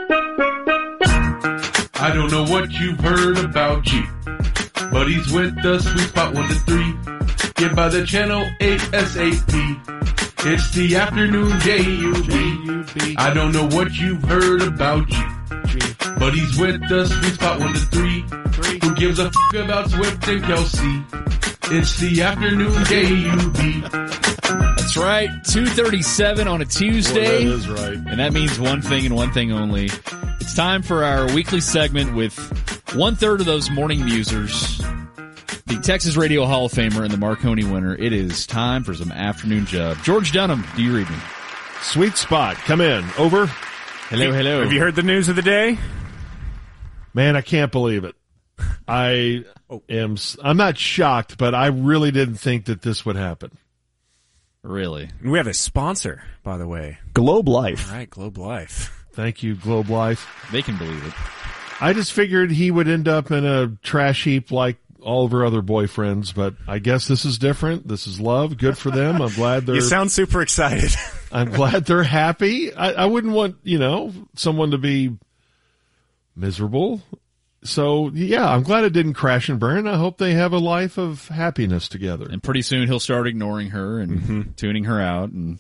I don't know what you've heard about G, but he's with the sweet spot 1 to 3. Get by the channel ASAP. It's the afternoon J-U-B. I don't know what you've heard about G, but he's with the sweet spot 1 to 3. Who gives a f*** about Swift and Kelsey? It's the afternoon J-U-B. That's right, 2:37 on a Tuesday. Boy, that is right. And that means one thing and one thing only. It's time for our weekly segment with 1/3 of those morning musers, the Texas Radio Hall of Famer and the Marconi winner. It is time for some afternoon jub. George Dunham, do you read me? Sweet spot. Come in. Over. Hello, hello. Have you heard the news of the day? Man, I can't believe it. I'm not shocked, but I really didn't think that this would happen. Really? And we have a sponsor, by the way. Globe Life. All right, Globe Life. Thank you, Globe Life. They can believe it. I just figured he would end up in a trash heap like all of her other boyfriends, but I guess this is different. This is love. Good for them. I'm glad they're... You sound super excited. I'm glad they're happy. I wouldn't want, someone to be miserable. So, yeah, I'm glad it didn't crash and burn. I hope they have a life of happiness together. And pretty soon he'll start ignoring her and tuning her out, and,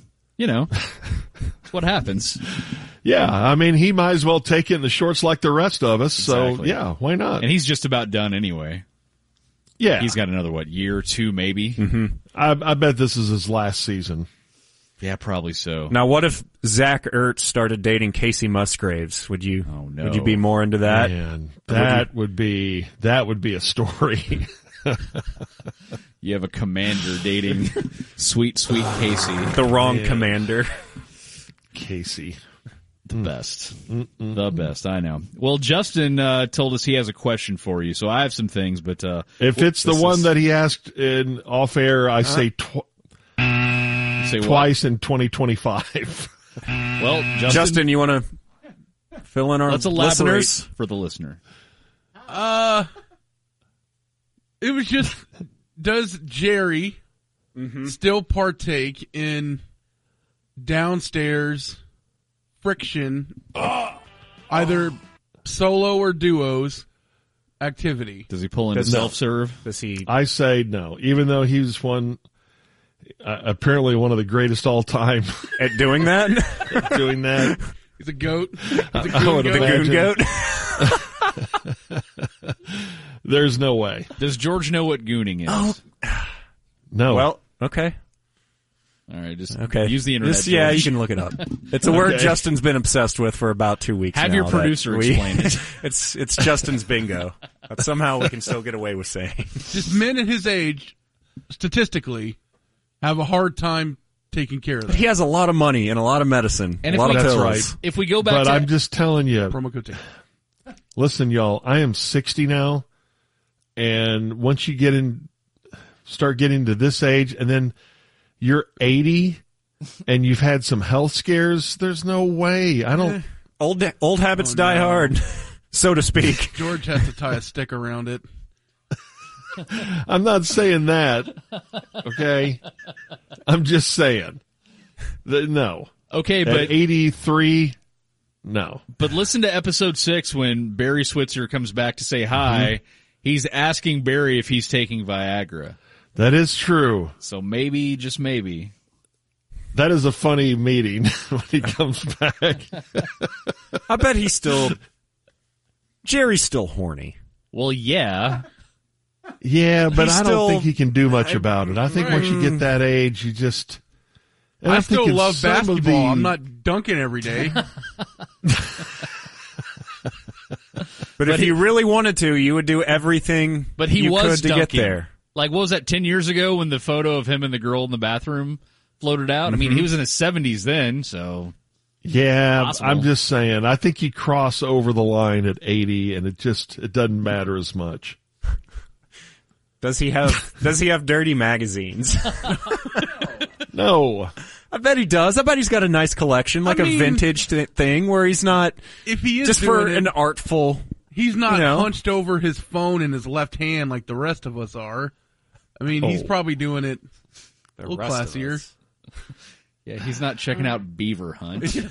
it's what happens. Yeah, I mean, he might as well take it in the shorts like the rest of us. Exactly. So, yeah, why not? And he's just about done anyway. Yeah. He's got another, year or two maybe? Mm-hmm. I bet this is his last season. Yeah, probably so. Now, what if Zach Ertz started dating Casey Musgraves? Would you? Oh, no. Would you be more into that? Man, that would be a story. You have a commander dating sweet, sweet Casey. The wrong commander. Casey. The best. The best, I know. Well, Justin told us he has a question for you, so I have some things, but... if it's the one that he asked in off-air, I say twice in 2025. Well, Justin, you want to fill in our let's elaborate listeners? For the listener. It was just, does Jerry still partake in downstairs friction, either solo or duos activity? Does he pull into self-serve? Does he? I say no, even though he's apparently one of the greatest all time At doing that? doing that. He's a goat. He's a The goon goat? There's no way. Does George know what gooning is? Oh. No. Well, okay. All right, just Okay. use the internet. Yeah, George. you can look it up. It's a word Okay. Justin's been obsessed with for about 2 weeks Have now. your that producer explain it. It's Justin's bingo. But somehow we can still get away with saying. Just men at his age, statistically, have a hard time taking care of that. He has a lot of money and a lot of medicine. And a lot of That's pills. right. If we go back But to... I'm just telling you, Promo code taken. listen, y'all, I am 60 now, and once you start getting to this age, and then you're 80, and you've had some health scares, there's no way. I don't... Old habits die hard, so to speak. George has to tie a stick around it. I'm not saying that, okay? I'm just saying. No. Okay, At but 83, no. But listen to episode 6 when Barry Switzer comes back to say hi. He's asking Barry if he's taking Viagra. That is true. So maybe, just maybe. That is a funny meeting when he comes back. I bet Jerry's still horny. Well, yeah. Yeah, but He's I don't still- think he can do much about it. I think once you get that age, you just... and I I'm still thinking love some of basketball. I'm not dunking every day. But if you really wanted to, you would do everything But he you was could to get dunking. there. Like, what was that, 10 years ago when the photo of him and the girl in the bathroom floated out? I mean, he was in his 70s then, so... Yeah, Possible. I'm just saying. I think you cross over the line at 80, and it doesn't matter as much. Does he have dirty magazines? No. I bet he does. I bet he's got a nice collection, like a vintage thing where he's not If he is just for doing it, an artful. he's not you know. hunched over his phone in his left hand like the rest of us are. I mean, he's probably doing it a little classier. Yeah, he's not checking out Beaver Hunt.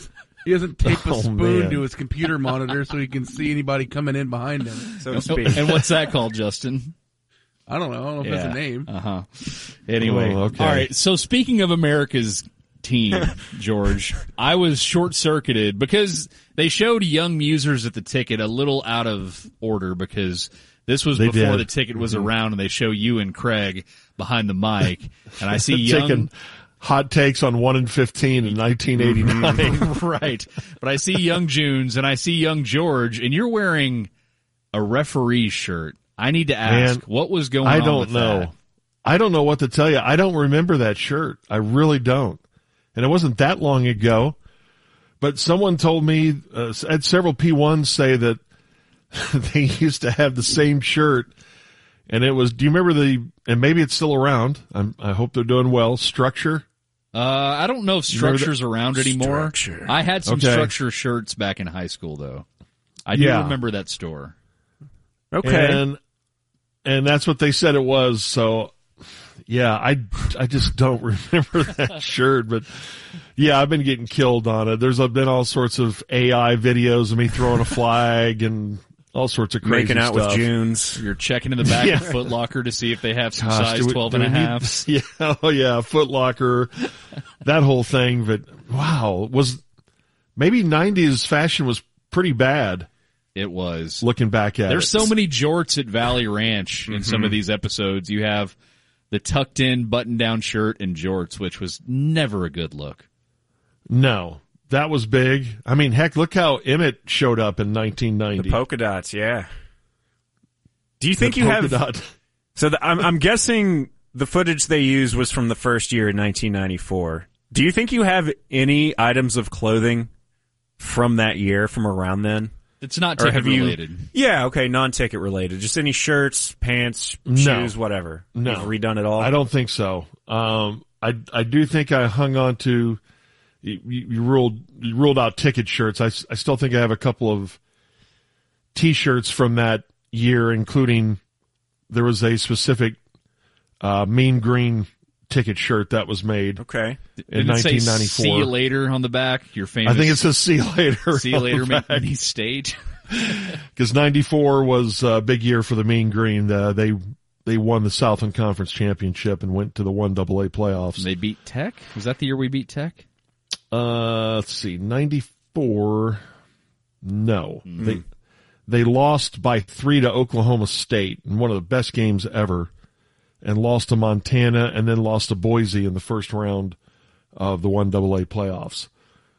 He doesn't tape a Oh, spoon man. to his computer monitor so he can see anybody coming in behind him. So to speak. And what's that called, Justin? I don't know if that's a name. Uh-huh. Anyway. Oh, okay. All right. So speaking of America's team, George, I was short-circuited because they showed young musers at the ticket a little out of order because this was They before did. the ticket was around, and they show you and Craig behind the mic, and I see young... Taking hot takes on 1 and 15 in 1989. Right. But I see young Junes, and I see young George, and you're wearing a referee shirt. I need to ask, Man, what was going I on don't with know. that? I don't know what to tell you. I don't remember that shirt. I really don't. And it wasn't that long ago. But someone told me, had several P1s say that they used to have the same shirt. And it was, do you remember and maybe it's still around. I hope they're doing well, Structure. I don't know if Structure's around anymore. Structure. I had some Okay. Structure shirts back in high school, though. I do Yeah. remember that store. Okay. And that's what they said it was. So, yeah, I just don't remember that shirt. But, yeah, I've been getting killed on it. There's been all sorts of AI videos of me throwing a flag and all sorts of crazy Making out stuff. with Junes. You're checking in the back Yeah. of Foot Locker to see if they have some Gosh, size 12 and a halves. Yeah, oh yeah, Foot Locker, that whole thing. But wow, maybe 90s fashion was pretty bad. It was. Looking back at There's it. so many jorts at Valley Ranch in some of these episodes. You have the tucked in button down shirt and jorts, which was never a good look. No, that was big. I mean, heck, look how Emmett showed up in 1990. The polka dots, yeah. Do you think The you polka have... dot. So I'm guessing the footage they used was from the first year in 1994. Do you think you have any items of clothing from that year, from around then? It's not Or ticket have you- related. Yeah, okay, non-ticket related. Just any shirts, pants, No. shoes, whatever. No. You've redone it all? I don't think so. I do think I hung on to. You ruled out ticket shirts. I still think I have a couple of T-shirts from that year, including there was a specific Mean Green ticket shirt that was made Okay. in Didn't it say 1994. "See you later" on the back? Your famous. I think it says "See you later." "See you later" McNeese State. Because 94 was a big year for the Mean Green. They won the Southland Conference Championship and went to the 1AA playoffs. They beat Tech. Was that the year we beat Tech? Let's see, 94. No, they lost by 3 to Oklahoma State in one of the best games ever, and lost to Montana, and then lost to Boise in the first round of the 1AA playoffs.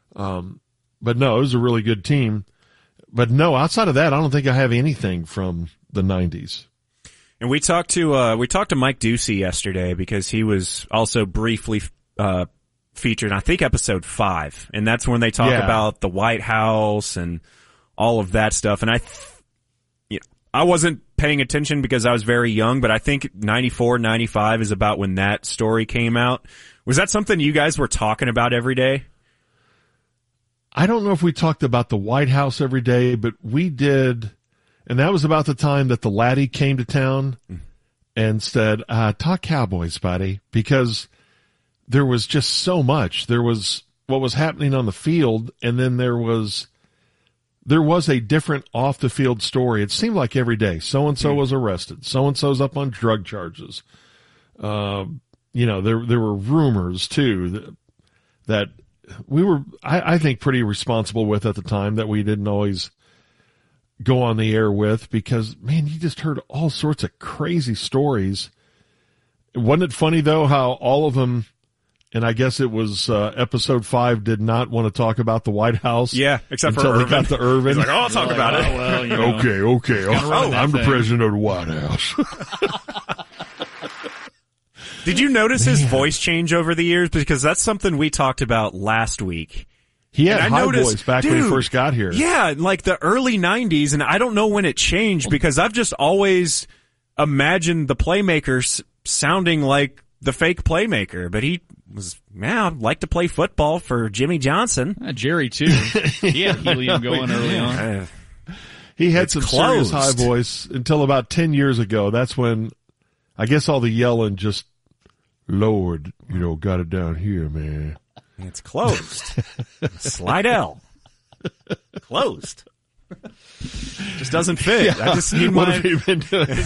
But no, it was a really good team. But no, outside of that, I don't think I have anything from the 90s. And we talked to Mike Ducey yesterday because he was also briefly featured in, I think, episode 5, and that's when they talk Yeah. about the White House and all of that stuff. And I wasn't paying attention because I was very young, but I think 94, 95 is about when that story came out. Was that something you guys were talking about every day? I don't know if we talked about the White House every day, but we did. And that was about the time that the Laddie came to town and said, talk Cowboys, buddy, because there was just so much. There was what was happening on the field, and then there was a different off the field story. It seemed like every day so-and-so was arrested. So-and-so's up on drug charges. There were rumors too that we were, I think, pretty responsible with at the time, that we didn't always go on the air with, because, man, you just heard all sorts of crazy stories. Wasn't it funny, though, how all of them, and I guess it was episode 5, did not want to talk about the White House. Yeah, except for until they Irvin. got to Irvin. He's like, I'll talk about it. Well, you know. Okay. run that I'm the thing. president of the White House. Did you notice his voice change over the years? Because that's something we talked about last week. He had And I high noticed, voice back when he dude, first got here. Yeah, like the early 90s, and I don't know when it changed because I've just always imagined the playmaker sounding like the fake playmaker, but he was, liked to play football for Jimmy Johnson. Jerry, too. He had helium going early on. He had It's some closed. serious high voice until about 10 years ago. That's when I guess all the yelling just lowered, got it down here, man. It's closed. Slidell. Closed. Just doesn't fit. I just need What my have you been doing?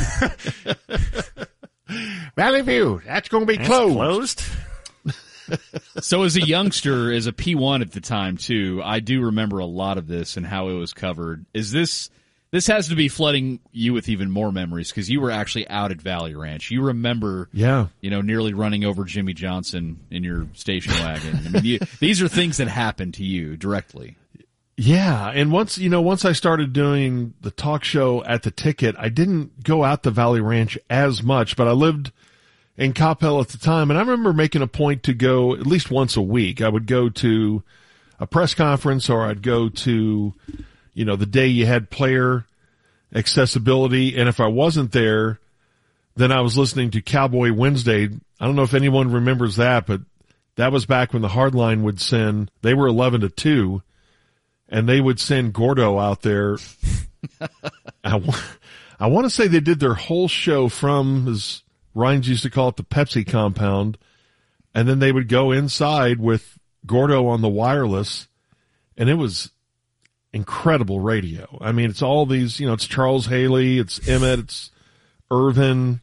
Valley View, that's going to be closed. So as a youngster, as a P1 at the time too, I do remember a lot of this and how it was covered. Is this has to be flooding you with even more memories because you were actually out at Valley Ranch. You remember, nearly running over Jimmy Johnson in your station wagon. I mean, these are things that happened to you directly. Yeah, and once I started doing the talk show at the Ticket, I didn't go out to Valley Ranch as much, but I lived in Coppell at the time, and I remember making a point to go at least once a week. I would go to a press conference, or I'd go to, the day you had player accessibility, and if I wasn't there, then I was listening to Cowboy Wednesday. I don't know if anyone remembers that, but that was back when the Hardline would send, they were 11-2, and they would send Gordo out there. I want to say they did their whole show from, as Ryan's used to call it, the Pepsi compound, and then they would go inside with Gordo on the wireless, and it was incredible radio. I mean, it's all these, it's Charles Haley, it's Emmett, it's Irvin.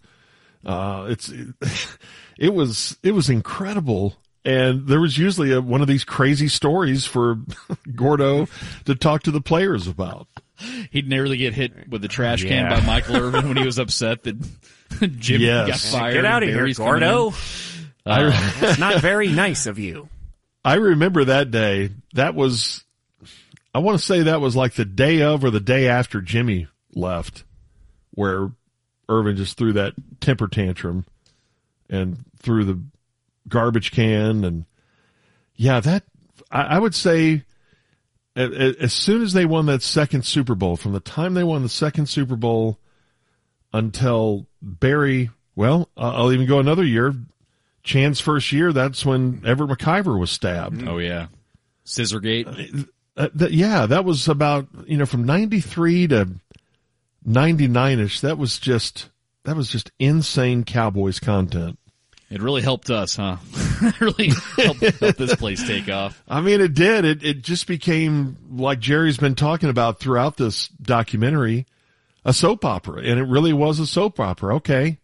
It was incredible. And there was usually one of these crazy stories for Gordo to talk to the players about. He'd nearly get hit with a trash can by Michael Irvin when he was upset that Jimmy got fired. Get out of here, Gordo. It's not very nice of you. I remember that day. That was, I want to say that was like the day of or the day after Jimmy left, where Irvin just threw that temper tantrum and threw the garbage can. And that I would say as soon as they won that second Super Bowl, from the time they won the second Super Bowl until Barry, I'll even go another year, Chan's first year, that's when Everett McIver was stabbed. Oh yeah. Scissorgate. That was about, from 93 to 99ish. That was just insane Cowboys content. It really helped us, huh? It really helped this place take off. I mean, it did. It just became, like Jerry's been talking about throughout this documentary, a soap opera. And it really was a soap opera. Okay.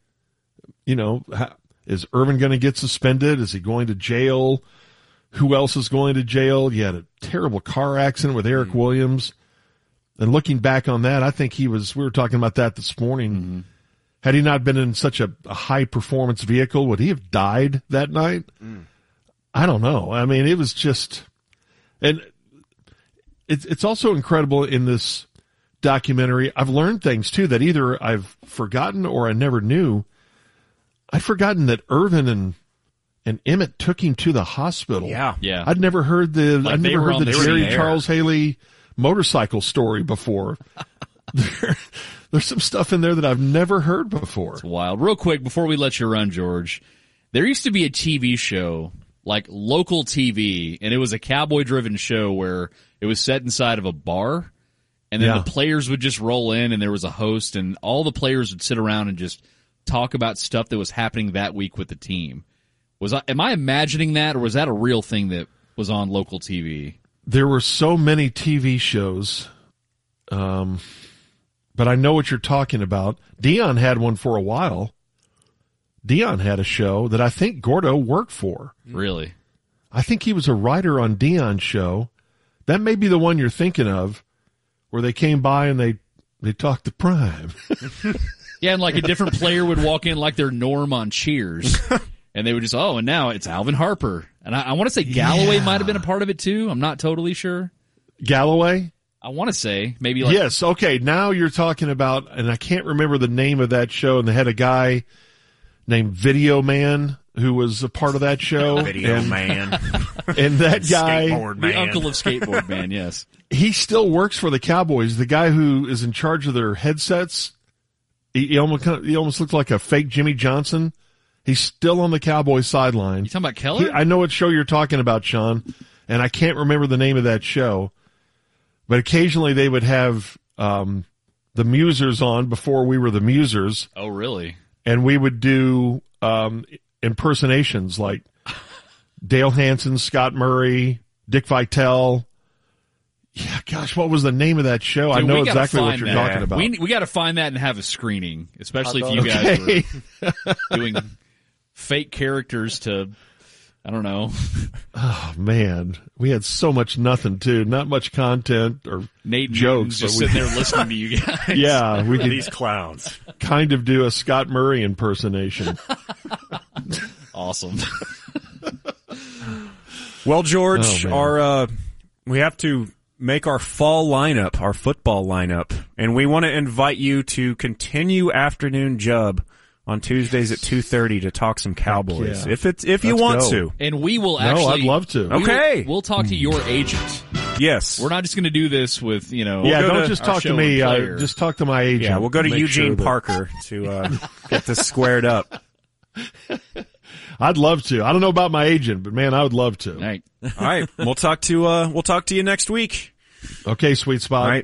Is Irvin going to get suspended? Is he going to jail? Who else is going to jail? You had a terrible car accident with Eric Williams. And looking back on that, I think we were talking about that this morning. Mm-hmm. Had he not been in such a high-performance vehicle, would he have died that night? I don't know. I mean, it was just... And it's also incredible in this documentary. I've learned things, too, that either I've forgotten or I never knew. I'd forgotten that Irvin and Emmett took him to the hospital. Yeah. I'd never heard the Jerry Charles Haley motorcycle story before. There's some stuff in there that I've never heard before. It's wild. Real quick, before we let you run, George, there used to be a TV show, like local TV, and it was a cowboy-driven show where it was set inside of a bar, and then the players would just roll in, and there was a host, and all the players would sit around and just talk about stuff that was happening that week with the team. Am I imagining that, or was that a real thing that was on local TV? There were so many TV shows, but I know what you're talking about. Dion had one for a while. Dion had a show that I think Gordo worked for. Really? I think he was a writer on Dion's show. That may be the one you're thinking of, where they came by and they talked to Prime. Yeah, and like a different player would walk in like they're Norm on Cheers. And they would just, and now it's Alvin Harper. And I want to say Galloway might have been a part of it too. I'm not totally sure. Galloway? I want to say maybe like. Yes, okay. Now you're talking about, and I can't remember the name of that show, and they had a guy named Video Man who was a part of that show. Video Man. And that guy. Skateboard Man. The uncle of Skateboard Man, yes. He still works for the Cowboys. The guy who is in charge of their headsets, he almost looked like a fake Jimmy Johnson. He's still on the Cowboys sideline. You talking about Keller? I know what show you're talking about, Sean, and I can't remember the name of that show. But occasionally they would have the Musers on before we were the Musers. Oh, really? And we would do impersonations like Dale Hansen, Scott Murray, Dick Vitale. Yeah, gosh, what was the name of that show? I Dude, know we gotta exactly what find you're that. talking about. We got to find that and have a screening, especially if you Okay. guys were doing fake characters to, I don't know, Oh man, we had so much nothing too. Not much content or Nate jokes. Newton's just but we- sitting there listening to you guys. yeah, we could These clowns. kind of do a Scott Murray impersonation. Awesome. Well, George, Oh, man. our we have to make our fall lineup, our football lineup, and we want to invite you to continue Afternoon Jub on Tuesdays at 2:30 to talk some Cowboys, yeah. if you Let's want go. to. And we will No, actually. I'd love to. Okay. We'll talk to your agent. Yes, We're not just going to do this with, Yeah, go don't to just our talk to show me. and player. Just talk to my agent. yeah. We'll go to Make Eugene sure that- Parker to get this squared up. I'd love to. I don't know about my agent, but man, I would love to. All right. All right, we'll talk to you next week. Okay, sweet spot. All right.